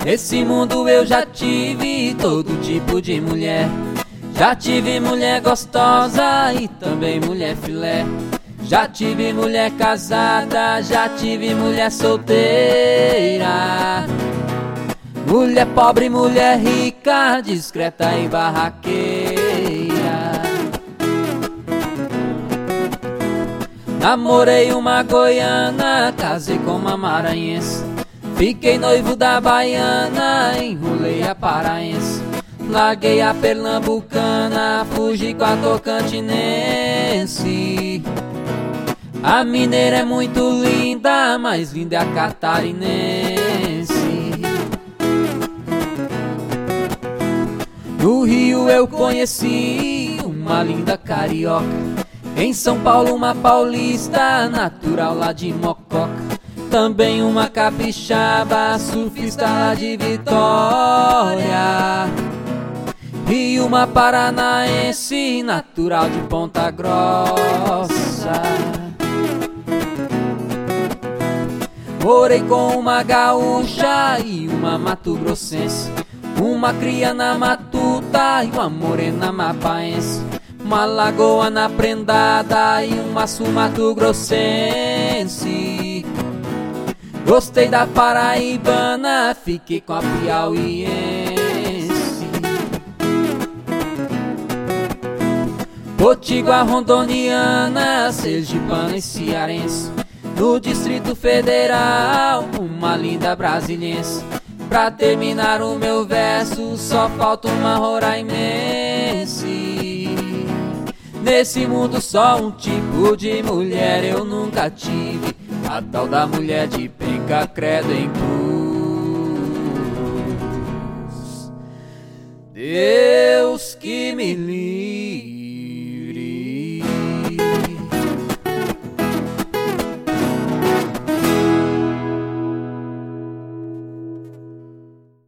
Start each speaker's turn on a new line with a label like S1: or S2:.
S1: Nesse mundo eu já tive todo tipo de mulher. Já tive mulher gostosa e também mulher filé. Já tive mulher casada, já tive mulher solteira. Mulher pobre, mulher rica, discreta e barraqueira. Namorei uma goiana, casei com uma maranhense. Fiquei noivo da baiana, enrolei a paraense. Larguei a pernambucana, fugi com a tocantinense. A mineira é muito linda, mais linda é a catarinense. No Rio eu conheci uma linda carioca. Em São Paulo uma paulista, natural lá de Mococa. Também uma capixaba, surfista lá de Vitória. E uma paranaense, natural de Ponta Grossa. Morei com uma gaúcha e uma mato-grossense. Uma cria na matuta e uma morena mapaense. Uma lagoana prendada e uma mato-grossense. Gostei da paraibana, fiquei com a piauiense. Potiguar rondoniana, sergipana e cearense. No Distrito Federal, uma linda brasiliense. Pra terminar o meu verso, só falta uma roraimense. Nesse mundo só um tipo de mulher eu nunca tive, a tal da mulher de penca, credo em cruz. Deus que me livre.